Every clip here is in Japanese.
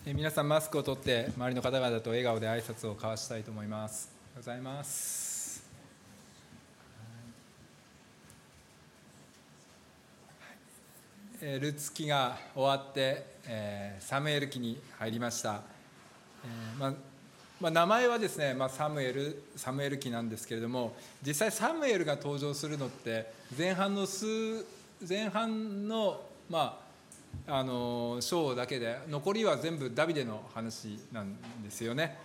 皆さんマスクを取って周りの方々と笑顔で挨拶を交わしたいと思います。おはようございます。ルツ期が終わってサムエル期に入りました。名前はですね、サムエル期なんですけれども、実際サムエルが登場するのって前半の章だけで、残りは全部ダビデの話なんですよね。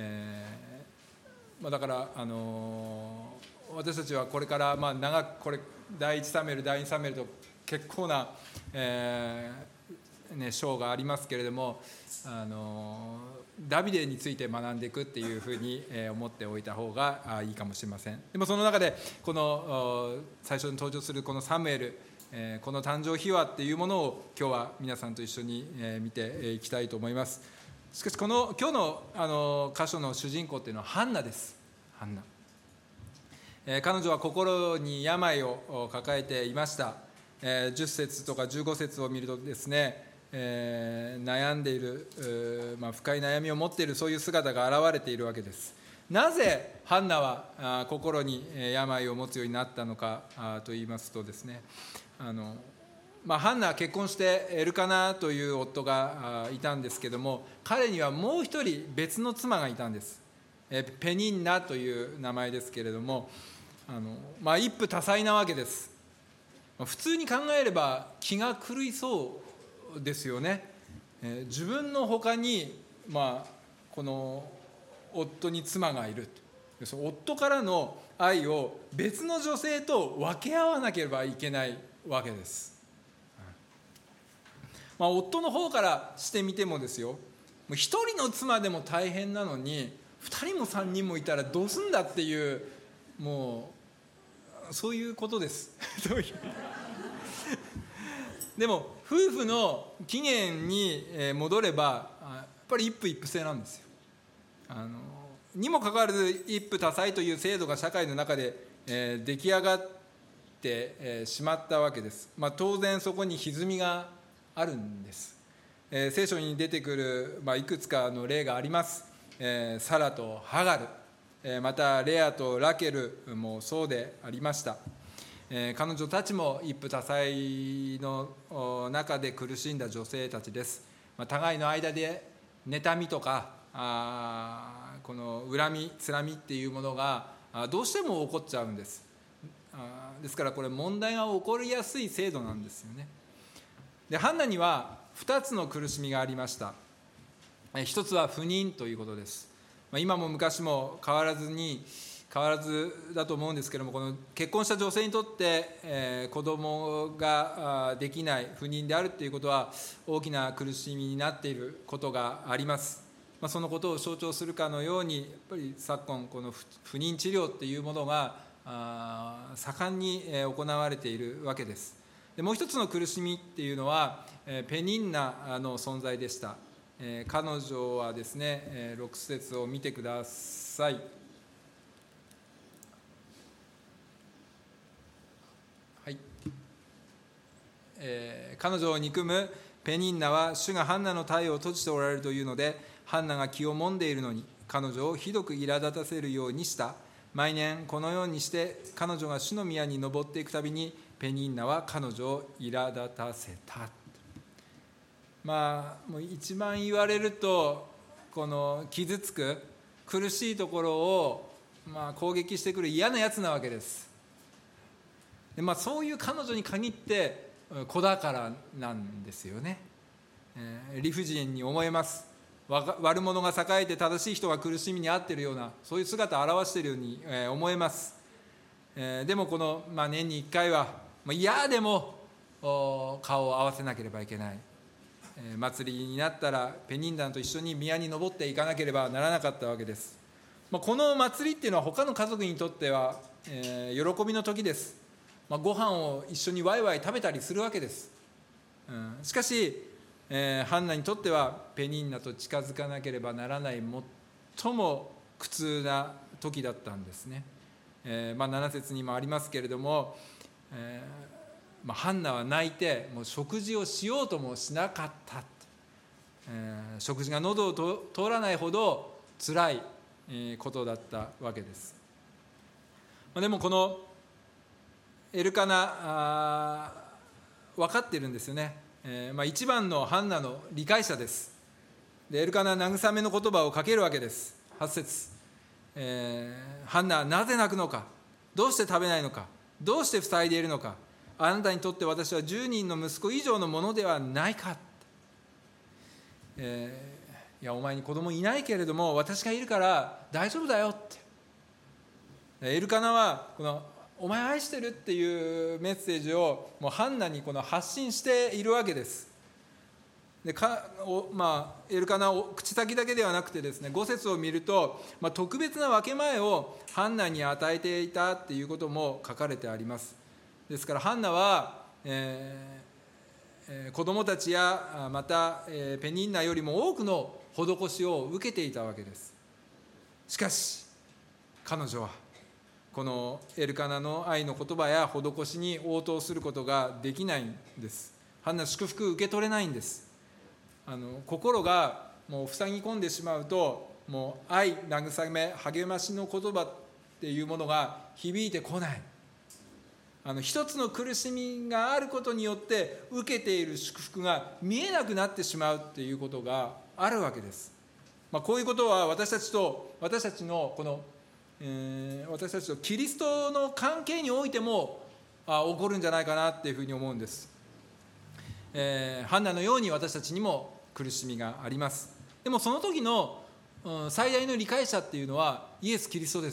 だから、私たちはこれから長く第1サムエル第2サムエルと結構な、章がありますけれども、ダビデについて学んでいくっていうふうに思っておいた方がいいかもしれません。でもその中でこの最初に登場するこのサムエル、この誕生秘話っていうものを今日は皆さんと一緒に見ていきたいと思います。しかし今日の箇所の主人公っていうのはハンナです。ハンナ、彼女は心に病を抱えていました。10節とか15節を見るとですね、悩んでいる、深い悩みを持っている、そういう姿が現れているわけです。なぜハンナは心に病を持つようになったのかと言いますとですね、ハンナは結婚してエルカナという夫がいたんですけども、彼にはもう一人別の妻がいたんです。ペニンナという名前ですけれども、一夫多妻なわけです。普通に考えれば気が狂いそうですよね。自分の他に、この夫に妻がいる、その夫からの愛を別の女性と分け合わなければいけないわけです。夫の方からしてみてもですよ、一人の妻でも大変なのに2人も3人もいたらどうすんだっていう、もうそういうことですでも夫婦の起源に戻ればやっぱり一夫一夫制なんですよ。にもかかわらず一夫多妻という制度が社会の中で出来上がってしまったわけです。当然そこに歪みがあるんです。聖書に出てくるいくつかの例があります。サラとハガル、またレアとラケルもそうでありました。彼女たちも一夫多妻の中で苦しんだ女性たちです。互いの間で妬みとかこの恨みつらみっていうものがどうしても起こっちゃうんです。ですからこれ問題が起こりやすい制度なんですよね。でハンナには2つの苦しみがありました。一つは不妊ということです。今も昔も変わらずだと思うんですけども、この結婚した女性にとって、子供ができない不妊であるということは大きな苦しみになっていることがあります。そのことを象徴するかのように、やっぱり昨今この不妊治療っていうものが盛んに行われているわけです。でもう一つの苦しみっていうのはペニンナの存在でした。彼女はですね、6節を見てください。はい。彼女を憎むペニンナは主がハンナの体を閉じておられるというので、ハンナが気をもんでいるのに彼女をひどく苛立たせるようにした。毎年このようにして彼女が主の宮に登っていくたびにペニンナは彼女を苛立たせた。もう一番言われると、この傷つく苦しいところを攻撃してくる嫌なやつなわけです。でそういう彼女に限って子宝なんですよね。理不尽に思えます。悪者が栄えて正しい人が苦しみに遭っているような、そういう姿を表しているように思えます。でもこの、年に1回は嫌でも顔を合わせなければいけない。祭りになったらペニンナと一緒に宮に登っていかなければならなかったわけです。この祭りっていうのは他の家族にとっては、喜びの時です。ご飯を一緒にワイワイ食べたりするわけです。しかし、ハンナにとってはペニンナと近づかなければならない最も苦痛な時だったんですね。7節にもありますけれども、ハンナは泣いてもう食事をしようともしなかった。 食事が喉を通らないほど辛いことだったわけです。でもこのエルカナ分かっているんですよね。一番のハンナの理解者です。でエルカナは慰めの言葉をかけるわけです。8節、ハンナはなぜ泣くのか、どうして食べないのか、どうして塞いでいるのか、あなたにとって私は10人の息子以上のものではないか。いやお前に子供いないけれども私がいるから大丈夫だよって。エルカナはこのお前愛してるっていうメッセージをもうハンナにこの発信しているわけです。でエルカナを口先だけではなくてですね、5節を見ると、特別な分け前をハンナに与えていたっていうことも書かれてあります。ですからハンナは、子供たちやまた、ペニンナよりも多くの施しを受けていたわけです。しかし彼女はこのエルカナの愛の言葉や施しに応答することができないんです。ハンナ祝福受け取れないんです。心がもう塞ぎ込んでしまうと、もう愛、慰め、励ましの言葉っていうものが響いてこない。一つの苦しみがあることによって受けている祝福が見えなくなってしまうっていうことがあるわけです。こういうことは私たちとキリストの関係においても起こるんじゃないかなっていうふうに思うんです。ハンナのように私たちにも苦しみがあります。でもその時の最大の理解者っていうのはイエス・キリストです。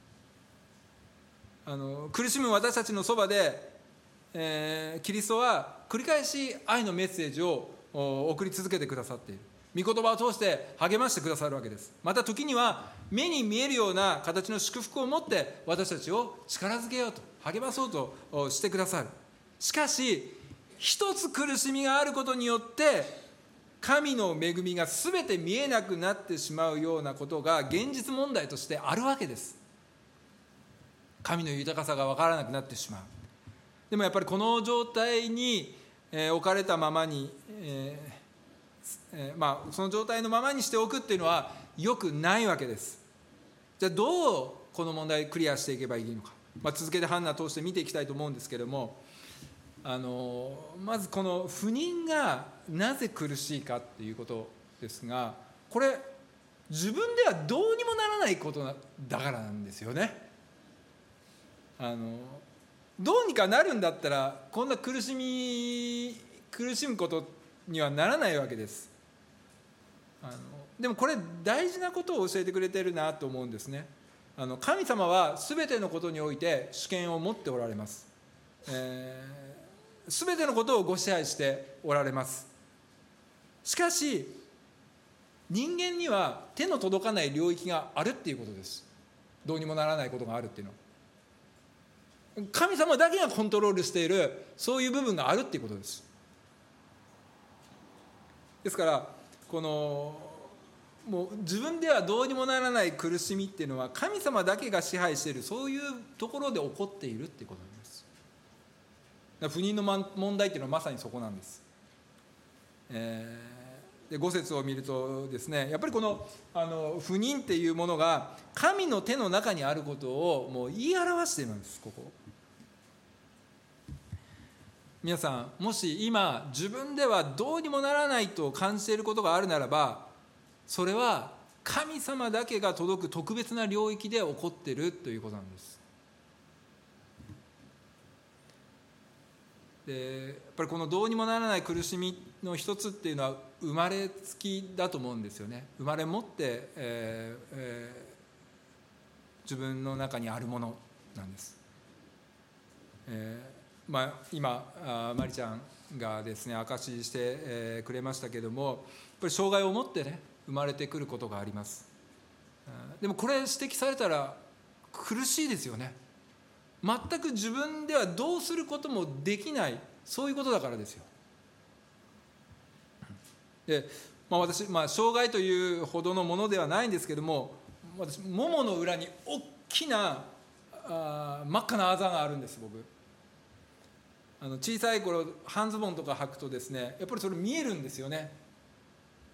苦しむ私たちのそばで、キリストは繰り返し愛のメッセージを送り続けてくださっている。御言葉を通して励ましてくださるわけです。また時には目に見えるような形の祝福を持って私たちを力づけようと励まそうとしてくださる。しかし一つ苦しみがあることによって神の恵みが全て見えなくなってしまうようなことが現実問題としてあるわけです。神の豊かさが分からなくなってしまう。でもやっぱりこの状態に置かれたままに、その状態のままにしておくっていうのは良くないわけです。じゃあどうこの問題をクリアしていけばいいのか、続けてハンナを通して見ていきたいと思うんですけれども、まずこの不妊がなぜ苦しいかっていうことですが、これ自分ではどうにもならないことだからなんですよね。どうにかなるんだったらこんな苦しむことにはならないわけです。でもこれ大事なことを教えてくれてるなと思うんですね。神様は全てのことにおいて主権を持っておられます。全てのことをご支配しておられます。しかし人間には手の届かない領域があるっていうことです。どうにもならないことがあるっていうのは神様だけがコントロールしているそういう部分があるっていうことです。ですからもう自分ではどうにもならない苦しみっていうのは神様だけが支配しているそういうところで起こっているっていうことなんです。不妊の問題っていうのはまさにそこなんです。で5節を見るとですね、やっぱりこの不妊っていうものが神の手の中にあることをもう言い表しているんです。ここ皆さんもし今自分ではどうにもならないと感じていることがあるならば、それは神様だけが届く特別な領域で起こっているということなんです。でやっぱりこのどうにもならない苦しみの一つっていうのは生まれつきだと思うんですよね。生まれ持って、自分の中にあるものなんです。今マリちゃんがですね証しして、くれましたけども、やっぱり障害を持ってね生まれてくることがあります。でもこれ指摘されたら苦しいですよね。全く自分ではどうすることもできない、そういうことだからですよ。で、私、障害というほどのものではないんですけども、私ももの裏に大きな真っ赤なあざがあるんです。僕小さい頃半ズボンとか履くとですね、やっぱりそれ見えるんですよね。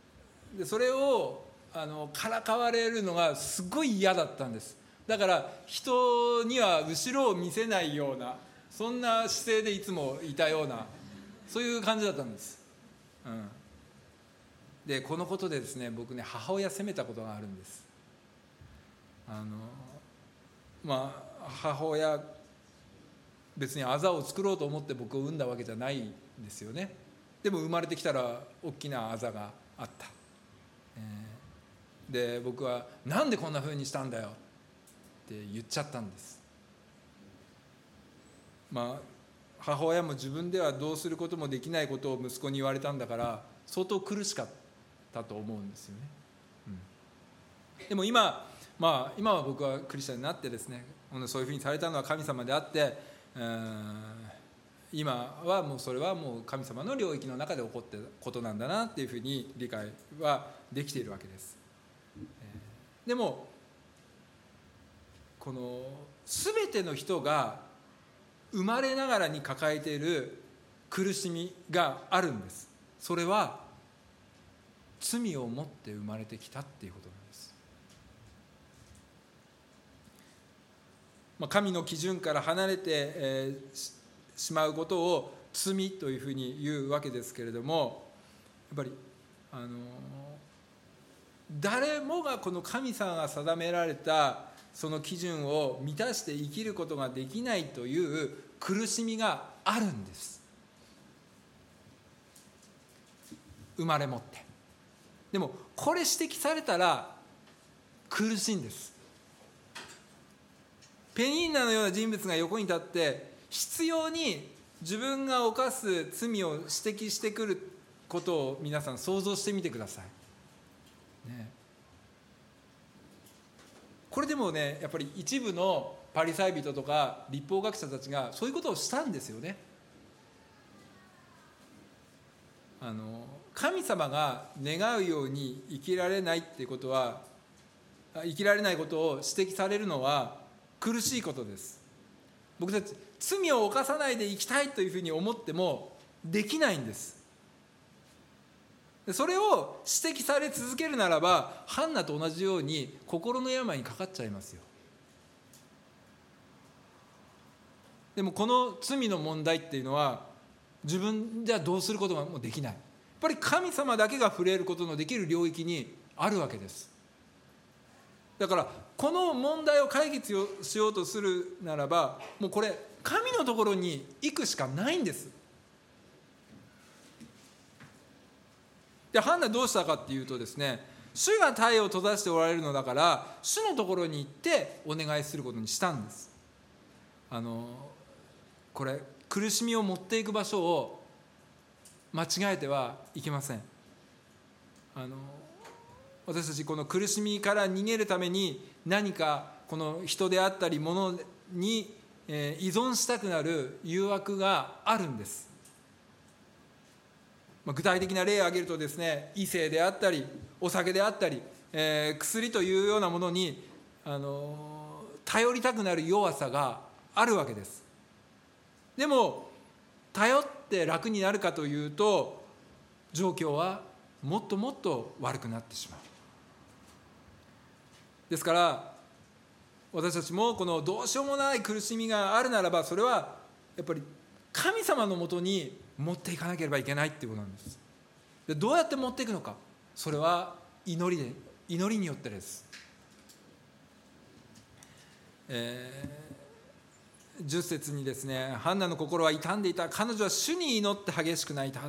でそれをからかわれるのがすごい嫌だったんです。だから人には後ろを見せないような、そんな姿勢でいつもいたような、そういう感じだったんです、でこのことでですね、僕ね、母親責めたことがあるんです。母親、別にあざを作ろうと思って僕を産んだわけじゃないんですよね。でも生まれてきたら大きなあざがあった、で僕はなんでこんな風にしたんだよって言っちゃったんです。母親も自分ではどうすることもできないことを息子に言われたんだから相当苦しかったと思うんですよね、でも今は僕はクリスチャンになってですね、そういうふうにされたのは神様であって、今はもうそれはもう神様の領域の中で起こっていることなんだなっていうふうに理解はできているわけです。でもこの全ての人が生まれながらに抱えている苦しみがあるんです。それは罪を持って生まれてきたっていうことなんです。神の基準から離れて、しまうことを罪というふうに言うわけですけれども、やっぱり誰もがこの神様が定められたその基準を満たして生きることができないという苦しみがあるんです。生まれ持って。でもこれ指摘されたら苦しいんです。ペニンナのような人物が横に立って執拗に自分が犯す罪を指摘してくることを皆さん想像してみてください、これでもね、やっぱり一部のパリサイ人とか律法学者たちがそういうことをしたんですよね。神様が願うように生きられないっていうことは、生きられないことを指摘されるのは苦しいことです。僕たち罪を犯さないで生きたいというふうに思ってもできないんです。それを指摘され続けるならば、ハンナと同じように心の病にかかっちゃいますよ。でもこの罪の問題っていうのは自分じゃどうすることがもうできない。やっぱり神様だけが触れることのできる領域にあるわけです。だからこの問題を解決しようとするならば、もうこれ神のところに行くしかないんです。でハンナどうしたかっていうとですね、主が体を閉ざしておられるのだから主のところに行ってお願いすることにしたんです。これ苦しみを持っていく場所を間違えてはいけません。私たちこの苦しみから逃げるために何かこの人であったり物に依存したくなる誘惑があるんです。具体的な例を挙げるとですね、異性であったりお酒であったり、薬というようなものに頼りたくなる弱さがあるわけです。でも頼って楽になるかというと、状況はもっともっと悪くなってしまう。ですから私たちもこのどうしようもない苦しみがあるならば、それはやっぱり神様のもとに持っていかなければいけないっていうことなんです。でどうやって持っていくのか、それは祈りによってです。10節にですね、ハンナの心は傷んでいた、彼女は主に祈って激しく泣いたって、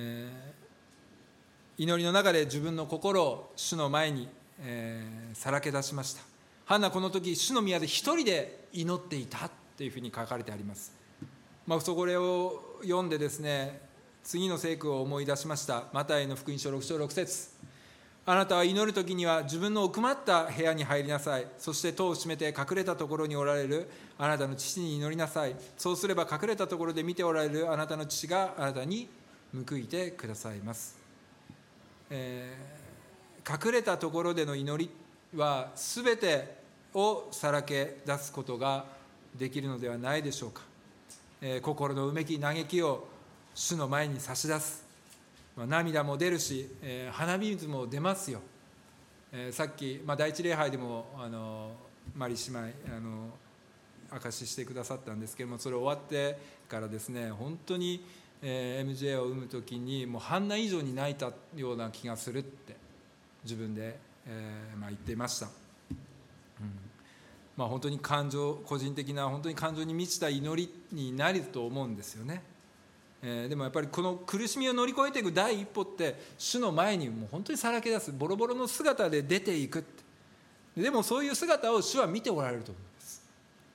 祈りの中で自分の心を主の前に、さらけ出しました。ハンナこの時主の宮で一人で祈っていたというふうに書かれてあります。それを読んでですね、次の聖句を思い出しました。マタイの福音書6章6節、あなたは祈る時には自分の奥まった部屋に入りなさい。そして戸を閉めて隠れたところにおられるあなたの父に祈りなさい。そうすれば隠れたところで見ておられるあなたの父があなたに報いてくださいます。隠れたところでの祈りは全てをさらけ出すことができるのではないでしょうか。心のうめき嘆きを主の前に差し出す、 涙も出るし、鼻水も出ますよ。さっき、第一礼拝でもマリ姉妹証ししてくださったんですけども、それ終わってからですね、本当に、MJ を産む時にもうハンナ以上に泣いたような気がするって自分で、言っていました。本当に個人的な本当に感情に満ちた祈りになると思うんですよね。でもやっぱりこの苦しみを乗り越えていく第一歩って、主の前にもう本当にさらけ出す、ボロボロの姿で出ていくって。でもそういう姿を主は見ておられると思うんです。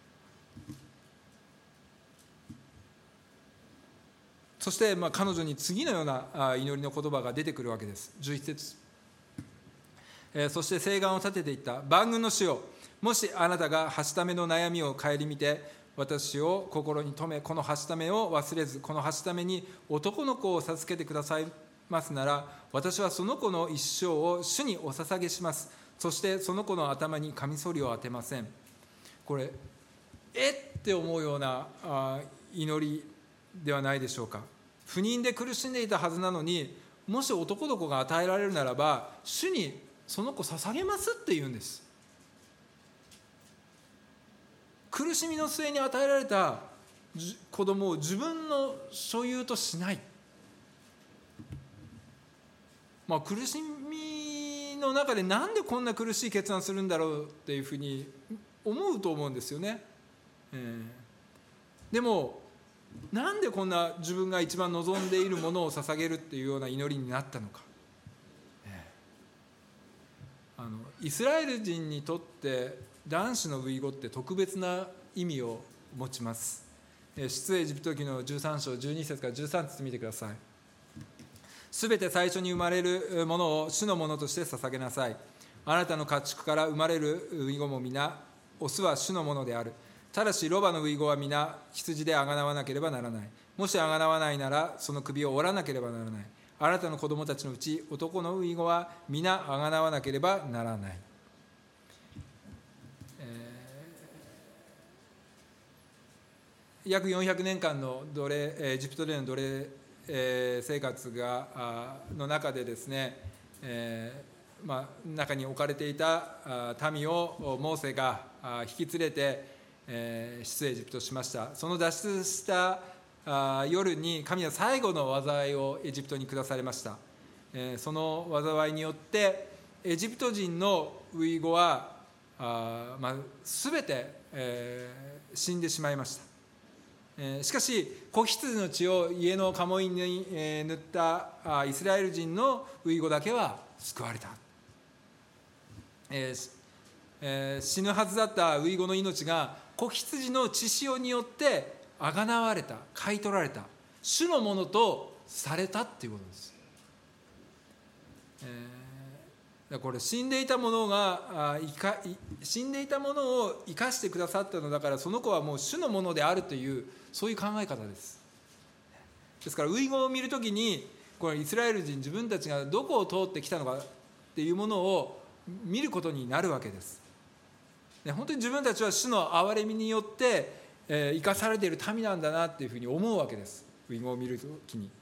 そして彼女に次のような祈りの言葉が出てくるわけです。11節、そして誓願を立てていった。万軍の主よ、もしあなたがはしための悩みを顧みて私を心に留め、このはしためを忘れず、このはしために男の子を授けてくださいますなら、私はその子の一生を主にお捧げします。そしてその子の頭にカミソリを当てません。これって思うような祈りではないでしょうか。不妊で苦しんでいたはずなのに、もし男の子が与えられるならば主にその子捧げますって言うんです。苦しみの末に与えられた子供を自分の所有としない。苦しみの中でなんでこんな苦しい決断するんだろうっていうふうに思うと思うんですよね。でもなんでこんな自分が一番望んでいるものを捧げるっていうような祈りになったのか。イスラエル人にとって男子の遺語って特別な意味を持ちます。出エジプト記の13章12節から13節見てください。すべて最初に生まれるものを主のものとして捧げなさい。あなたの家畜から生まれる遺語も皆オスは主のものである。ただしロバの遺語は皆羊であがなわなければならない。もしあがなわないならその首を折らなければならない。あなたの子供たちのうち男の遺語は皆あがなわなければならない。約400年間のエジプトでの奴隷生活の中でですね、中に置かれていた民をモーセが引き連れて出エジプトしました。その脱出した夜に神は最後の災いをエジプトに下されました。その災いによってエジプト人の遺語は全て死んでしまいました。しかし子羊の血を家の鴨居に塗ったイスラエル人の遺語だけは救われた。死ぬはずだった遺語の命が子羊の血潮によってあがなわれた、買い取られた、主のものとされたっていうことです。これ死んでいたものを生かしてくださったのだから、その子はもう主のものであるという、そういう考え方です。ですから遺語を見るときに、これイスラエル人自分たちがどこを通ってきたのかっていうものを見ることになるわけです。本当に自分たちは主の憐れみによって生かされている民なんだなっていうふうに思うわけです。遺語を見るときに。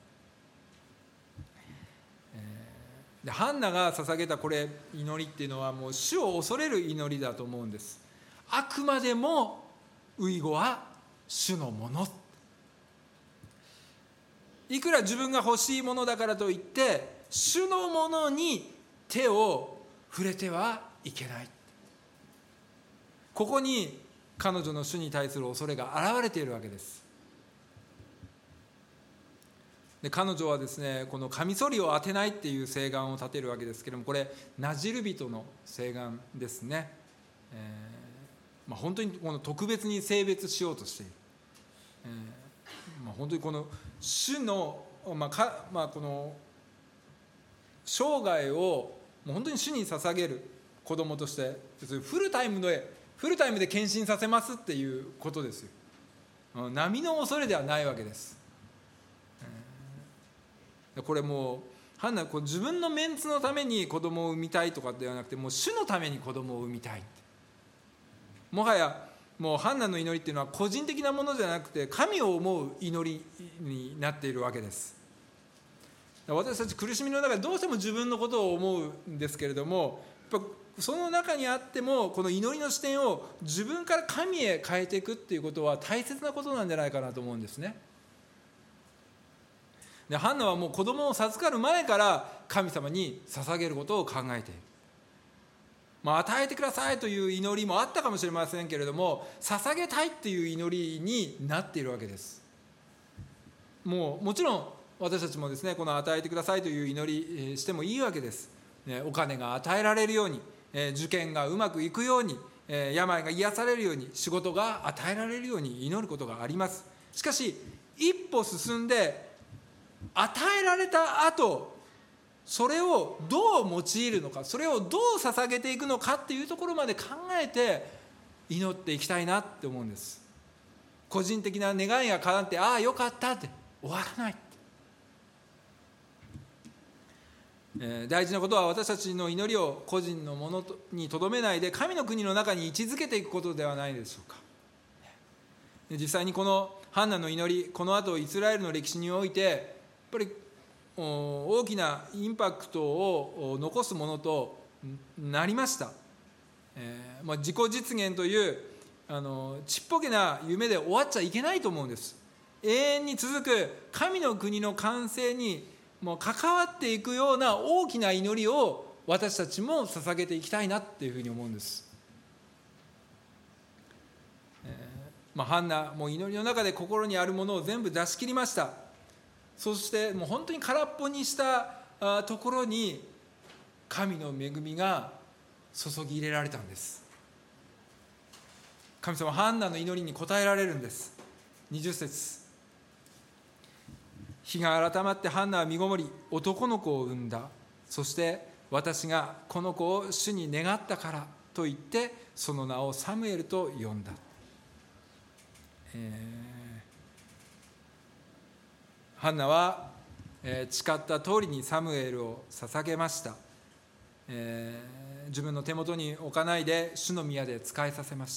ハンナが捧げた祈りっていうのはもう主を恐れる祈りだと思うんです。あくまでも遺語は主のもの。いくら自分が欲しいものだからといって主のものに手を触れてはいけない。ここに彼女の主に対する恐れが現れているわけです。で彼女はですね、このカミソリを当てないっていう誓願を立てるわけですけれども、これナジル人の誓願ですね。本当にこの特別に性別しようとしている。本当にこの主の、この生涯をもう本当に主に捧げる子供として、フルタイムで献身させますっていうことですよ。並の恐れではないわけです。これもうハンナは自分のメンツのために子供を産みたいとかではなくて、もう主のために子供を産みたい。もはやもうハンナの祈りっていうのは個人的なものじゃなくて神を思う祈りになっているわけです。 私たち苦しみの中でどうしても自分のことを思うんですけれども、やっぱその中にあってもこの祈りの視点を自分から神へ変えていくっていうことは大切なことなんじゃないかなと思うんですね。でハンナはもう子供を授かる前から神様に捧げることを考えている。与えてくださいという祈りもあったかもしれませんけれども、捧げたいっていう祈りになっているわけです。もちろん私たちもですね、この与えてくださいという祈りしてもいいわけです。お金が与えられるように、受験がうまくいくように、病が癒されるように、仕事が与えられるように祈ることがあります。しかし一歩進んで与えられた後、それをどう用いるのか、それをどう捧げていくのかっていうところまで考えて祈っていきたいなって思うんです。個人的な願いが叶って、ああよかったって終わらない。大事なことは私たちの祈りを個人のものにとどめないで神の国の中に位置づけていくことではないでしょうか。実際にこのハンナの祈り、この後イスラエルの歴史においてやっぱり大きなインパクトを残すものとなりました。自己実現というちっぽけな夢で終わっちゃいけないと思うんです。永遠に続く神の国の完成にもう関わっていくような大きな祈りを私たちも捧げていきたいなっていうふうに思うんです。ハンナもう祈りの中で心にあるものを全部出し切りました。そしてもう本当に空っぽにしたところに神の恵みが注ぎ入れられたんです。神様はハンナの祈りに応えられるんです。20節、日が改まってハンナは身ごもり男の子を産んだ。そして私がこの子を主に願ったからと言ってその名をサムエルと呼んだ。ハンナは誓った通りにサムエルを捧げました。自分の手元に置かないで主の宮で仕えさせました。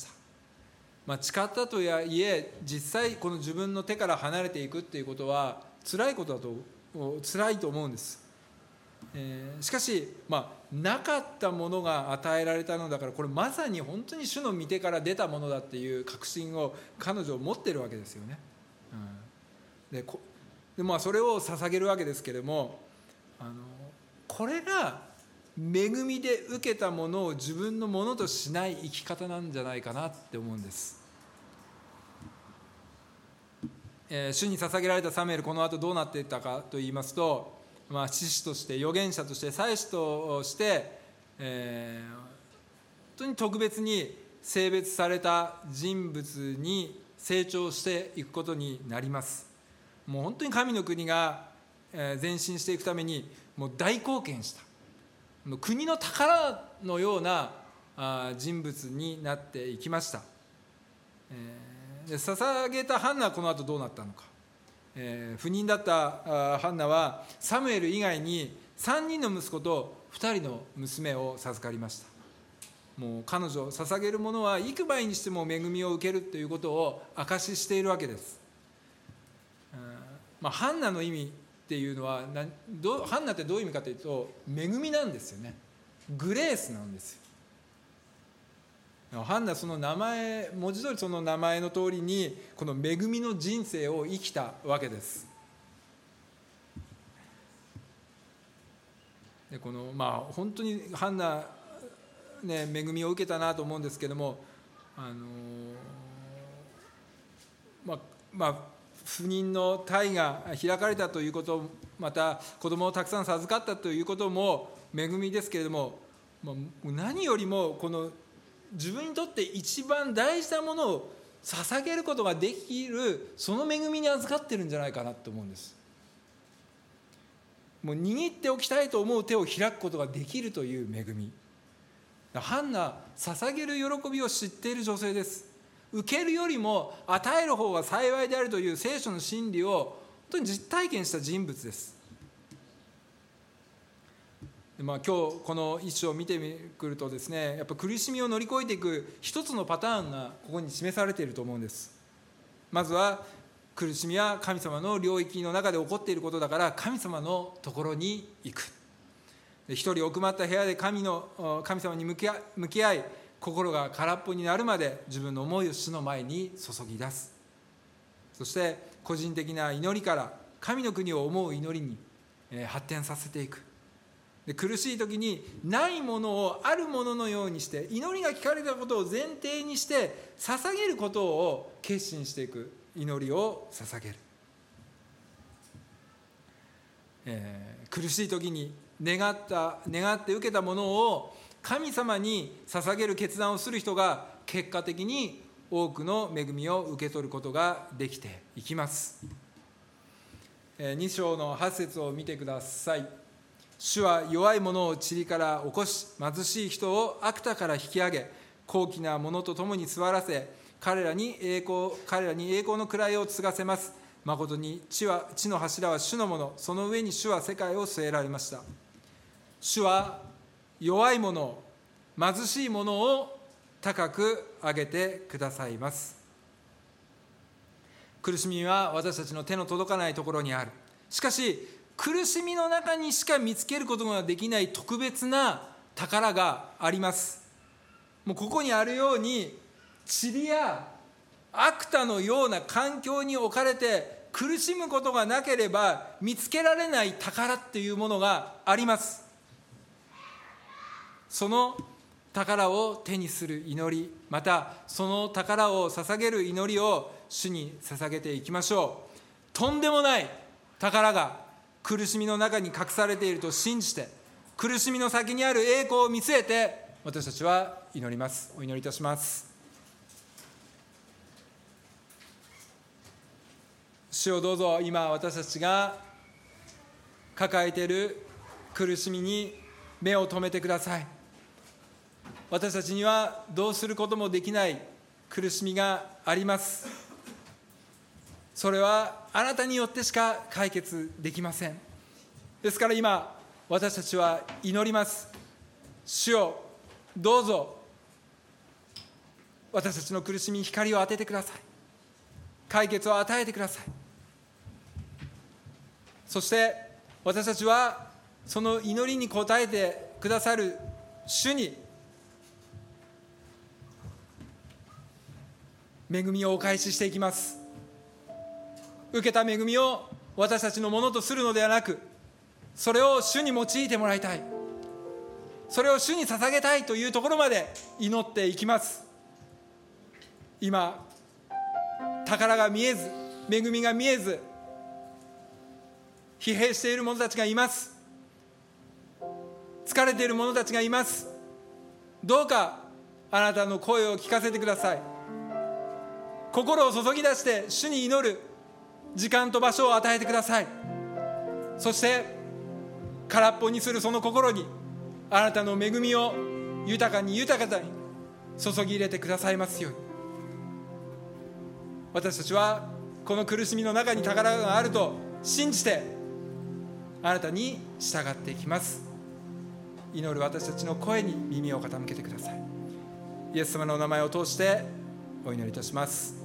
誓ったとはいえ実際この自分の手から離れていくっていうことは辛いことだと辛いと思うんです。しかし、なかったものが与えられたのだから、これまさに本当に主の御手から出たものだっていう確信を彼女は持ってるわけですよね。でそれを捧げるわけですけれども、これが恵みで受けたものを自分のものとしない生き方なんじゃないかなって思うんです。主に捧げられたサムエル、この後どうなっていったかといいますと、士師として預言者として祭司として、本当に特別に性別された人物に成長していくことになります。もう本当に神の国が前進していくためにもう大貢献した国の宝のような人物になっていきました。で捧げたハンナはこの後どうなったのか。不妊だったハンナはサムエル以外に3人の息子と2人の娘を授かりました。もう彼女捧げるものは幾倍にしても恵みを受けるということを証ししているわけです。ハンナの意味っていうのはハンナってどういう意味かというと恵みなんですよね。グレースなんですよ。ハンナその名前、文字通りその名前の通りにこの恵みの人生を生きたわけです。でこの本当にハンナね恵みを受けたなと思うんですけども、不妊の胎が開かれたということ、また子供をたくさん授かったということも恵みですけれども、何よりもこの自分にとって一番大事なものを捧げることができる、その恵みに預かってるんじゃないかなと思うんです。もう握っておきたいと思う手を開くことができるという恵み。ハンナ、捧げる喜びを知っている女性です。受けるよりも与える方が幸いであるという聖書の真理を本当に実体験した人物です。で今日この一章を見てくるとですね、やっぱ苦しみを乗り越えていく一つのパターンがここに示されていると思うんです。まずは苦しみは神様の領域の中で起こっていることだから、神様のところに行く。一人奥まった部屋で神様に向き合い、心が空っぽになるまで自分の思いを主の前に注ぎ出す。そして個人的な祈りから神の国を思う祈りに発展させていく。で、苦しい時にないものをあるもののようにして、祈りが聞かれたことを前提にして捧げることを決心していく。祈りを捧げる。苦しい時に願って受けたものを神様に捧げる決断をする人が、結果的に多くの恵みを受け取ることができていきます。2章の8節を見てください。主は弱い者を塵から起こし、貧しい人を悪田から引き上げ、高貴な者と共に座らせ、彼らに栄光の位を継がせます。誠に地の柱は主のもの、その上に主は世界を据えられました。主は弱い者を、貧しい者を高く上げてくださいます。苦しみは私たちの手の届かないところにある。しかし苦しみの中にしか見つけることができない特別な宝があります。もうここにあるように、塵や悪田のような環境に置かれて苦しむことがなければ見つけられない宝っていうものがあります。その宝を手にする祈り、またその宝を捧げる祈りを主に捧げていきましょう。とんでもない宝が苦しみの中に隠されていると信じて、苦しみの先にある栄光を見据えて、私たちは祈ります。お祈りいたします。主よ、どうぞ今私たちが抱えている苦しみに目を留めてください。私たちにはどうすることもできない苦しみがあります。それはあなたによってしか解決できません。ですから今私たちは祈ります。主よ、どうぞ私たちの苦しみに光を当ててください。解決を与えてください。そして私たちはその祈りに応えてくださる主に恵みをお返ししていきます。受けた恵みを私たちのものとするのではなく、それを主に用いてもらいたい、それを主に捧げたいというところまで祈っていきます。今宝が見えず、恵みが見えず疲弊している者たちがいます。疲れている者たちがいます。どうかあなたの声を聞かせてください。心を注ぎ出して主に祈る時間と場所を与えてください。そして空っぽにするその心にあなたの恵みを豊かに注ぎ入れてくださいますように。私たちはこの苦しみの中に宝があると信じてあなたに従っていきます。祈る私たちの声に耳を傾けてください。イエス様のお名前を通してお祈りいたします。